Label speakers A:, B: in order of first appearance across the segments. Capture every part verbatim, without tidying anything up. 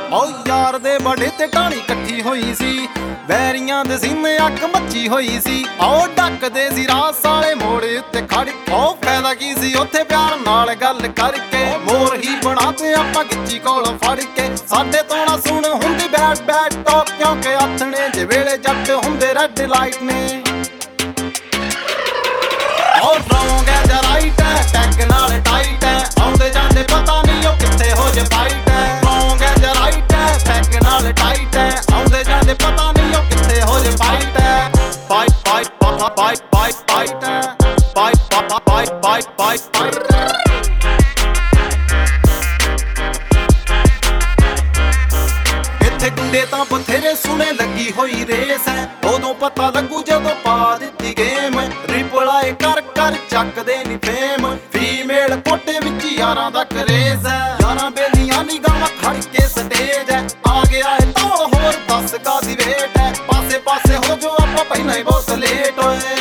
A: ਓ ਯਾਰ ਦੇ ਬੜੇ ਤੇ ਟਾਣੀ ਇਕੱਠੀ ਹੋਈ ਸੀ, ਵੈਰੀਆਂ ਦੇ ਸੀਨੇ ਅੱਗ ਮੱਚੀ ਹੋਈ ਸੀ। ਓ ਡੱਕਦੇ ਸੀ ਰਾਸ ਵਾਲੇ ਮੋੜ ਉੱਤੇ ਖੜ, ਓ ਫਾਇਦਾ ਕੀ ਸੀ ਉੱਥੇ ਪਿਆਰ ਨਾਲ ਗੱਲ ਕਰਕੇ। ਮੋਰ ਹੀ ਬਣਾ ਤੇ ਆਪਾਂ ਗਿੱਚੀ ਕੋਲ ਫੜ ਕੇ, ਸਾਡੇ ਤੋਂ ਨਾ ਸੁਣ ਹੁੰਦੀ ਬੈਡ ਬੈਡ ਟਾਕ, ਕਿਉਂਕਿ ਆਥਣੇ ਜੇ ਵੇਲੇ ਜੱਟ ਹੁੰਦੇ ਰੈੱਡ ਲਾਈਟ ਨੇ। ਓ ਰੌਂਗ ਹੈ ਜਾਂ ਰਾਈਟ ਹੈ, ਟੈਗ ਨਾਲ ਟਾਈਟ ਹੈ, ਆਉਂਦੇ ਜਾਂਦੇ ਪਤਾ ਨਹੀਂ ਉਹ ਕਿੱਥੇ ਹੋ ਜੇ ਫਾਈਟ ਹੈ। ਰੌਂਗ ਹੈ ਜਾਂ ਰਾਈਟ ਹੈ, ਟੈਗ ਨਾਲ ਟਾਈਟ ਹੈ, ਆਉਂਦੇ ਜਾਂਦੇ ਪਤਾ ਨਹੀਂ ਉਹ ਕਿੱਥੇ ਹੋ ਜੇ ਫਾਈਟ ਹੈ। ਫਾਈਟ ਫਾਈਟ ਪਾਪਾ ਫਾਈਟ ਫਾਈਟ ਫਾਈਟ ਹੈ, ਫਾਈਟ ਪਾਪਾ ਫਾਈਟ ਫਾਈਟ ਫਾਈਟ ਫਾਈਟ ਹੈ। ਇੱਥੇ ਗੁੰਡੇ ਤਾਂ ਬਥੇਰੇ ਸੁਣੇ ਲੱਗੀ ਹੋਈ ਰੇਸ ਹੈ, ਉਦੋਂ ਪਤਾ ਲੱਗੂ ਜਦੋਂ ਪਾ ਦਿੱਤੀ ਗੇਮ। ਰਿਪਲਾਈ ਕਰ ਕਰ ਚੱਕਦੇ ਨੀ ਫੇਮ, ਫੀਮੇਲ ਕੋਟੇ ਵਿੱਚ ਯਾਰਾਂ ਦਾ ਕਰੇਜ਼ ਹੈ। ਯਾਰਾਂ ਬੇਲੀਆਂ ਨੀ ਗਾਵਾਂ ਖੜ ਕੇ ਸਟੇਜ ਹੈ, ਆ ਗਿਆ ਏ ਤਾਂ ਹੋਰ ਦੱਸ ਕਾਦੀ ਵੇਟ ਹੈ। ਪਾਸੇ ਪਾਸੇ ਹੋ ਜੋ ਆਪਾਂ ਪਹਿਲਾਂ ਹੀ ਬਹੁਤ ਲੇਟ ਹੋਏ।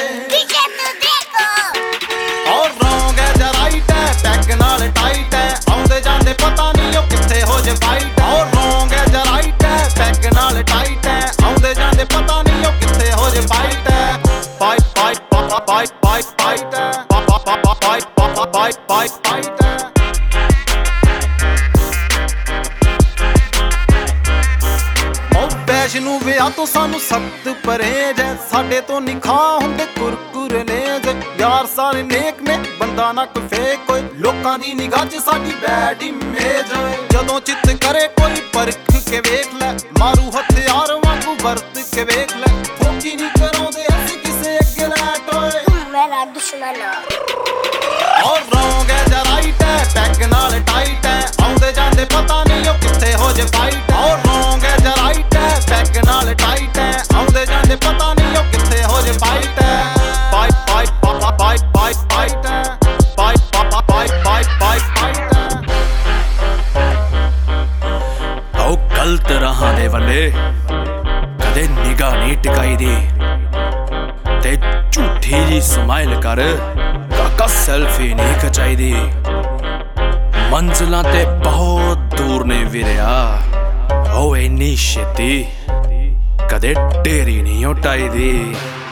A: ਔਰ ਰੌਂਗ ਹੈ ਜਾਂ ਰਾਈਟ ਹੈ, ਟੈਗ ਨਾਲ ਟਾਈਟ ਹੈ, ਆਉਂਦੇ ਜਾਂਦੇ ਪਤਾ ਨਹੀਂ ਉਹ ਕਿੱਥੇ ਹੋ ਜੇ ਫਾਈਟ। ਔਰ ਰੌਂਗ ਹੈ ਜਾਂ ਰਾਈਟ ਹੈ, ਟੈਗ ਨਾਲ ਟਾਈਟ ਹੈ, ਆਉਂਦੇ ਜਾਂਦੇ ਪਤਾ ਨਹੀਂ ਉਹ ਕਿੱਥੇ ਹੋ ਜੇ ਫਾਈਟ ਹੈ। ਫਾਈਟ ਫਾਈਟ ਪਾਪਾ ਫਾਈਟ ਫਾਈਟ ਫਾਈਟ ਹੈ, ਪਾਪਾ ਪਾਪਾ ਫਾਈਟ ਪਾਪਾ ਫਾਈਟ ਫਾਈਟ ਫਾਈਟ ਹੈ। ਵੈਸ਼ਨੂੰ ਵਿਆਹ ਤੋਂ ਸਾਨੂੰ ਸਖਤ ਪਰਹੇਜ ਹੈ, ਸਾਡੇ ਤੋਂ ਨੀ ਖਾ ਹੁੰਦੇ ਕੁਰਕੁਰੇ ਲੇਜ। ਯਾਰ ਸਾਰੇ ਨੇਕ ਨੇ ਬੰਦਾ ਨਾ ਕੋਈ ਫੇਕ ਹੋਏ, ਲੋਕਾਂ ਦੀ ਨਿਗਾਹ 'ਚ ਸਾਡੀ ਬੈਡ ਇਮੇਜ ਹੋਏ। ਜਦੋਂ ਚਿੱਤ ਕਰੇ ਕੋਈ ਪਰਖ ਕੇ ਵੇਖ ਲੈ, ਮਾਰੂ ਹਥਿਆਰ ਵਾਂਗੂ ਵਰਤ ਕੇ ਵੇਖ ਲੈ। ਫੋਕੀ ਨੀ ਕਰਾਉਂਦੇ ਅਸੀਂ ਕਿਸੇ ਅੱਗੇ ਲੈਟ ਹੋਏ, ਮੇਰਾ ਦੁਸ਼ਮਣ। ਔਰ ਰੌਂਗ ਹੈ ਜਾਂ ਰਾਈਟ ਹੈ, ਟੈਗ ਨਾਲ ਟਾਈਟ ਹੈ, ਆਉਂਦੇ ਜਾਂਦੇ ਪਤਾ ਨਹੀਂ ਉਹ ਕਿੱਥੇ ਹੋ ਜੇ ਫਾਈਟ। ਔਰ ਰੌਂਗ ਹੈ ਜਾਂ ਰਾਈਟ ਹੈ, ਟੈਗ ਨਾਲ ਟਾਈਟ ਹੈ, ਆਉਂਦੇ ਜਾਂਦੇ ਪਤਾ ਨਹੀਂ ਉਹ ਕਿੱਥੇ ਹੋ ਜੇ ਫਾਈਟ ਹੈ। ਫਾਈਟ ਫਾਈਟ ਪਾਪਾ ਫਾਈਟ ਫਾਈਟ ਫਾਈਟ ਹੈ, ਫਾਈਟ ਪਾਪਾ ਫਾਈਟ ਫਾਈਟ ਫਾਈਟ ਫਾਈਟ ਹੈ।
B: ਉਹ ਗਲਤ ਰਾਹਾਂ ਦੇ ਵੱਲੇ ਕਦੇ ਨਿਗਾਹ ਨਹੀਂ ਟਿਕਾਈ ਦੀ, ਤੇ ਝੂਠੀ ਜੀ ਸਮਾਈਲ ਕਰ ਕਾਕਾ ਸੈਲਫੀ ਨਹੀਂ ਖਚਾਈ ਦੀ। ਮੰਜ਼ਿਲਾਂ ਤੇ ਬਹੁਤ ਦੂਰ ਨੇ ਵੀਰਿਆ, ਉਹ ਇੰਨੀ ਛੇਤੀ ਕਦੇ ਢੇਰੀ ਨਹੀਂ ਉਟਾਈ ਦੀ।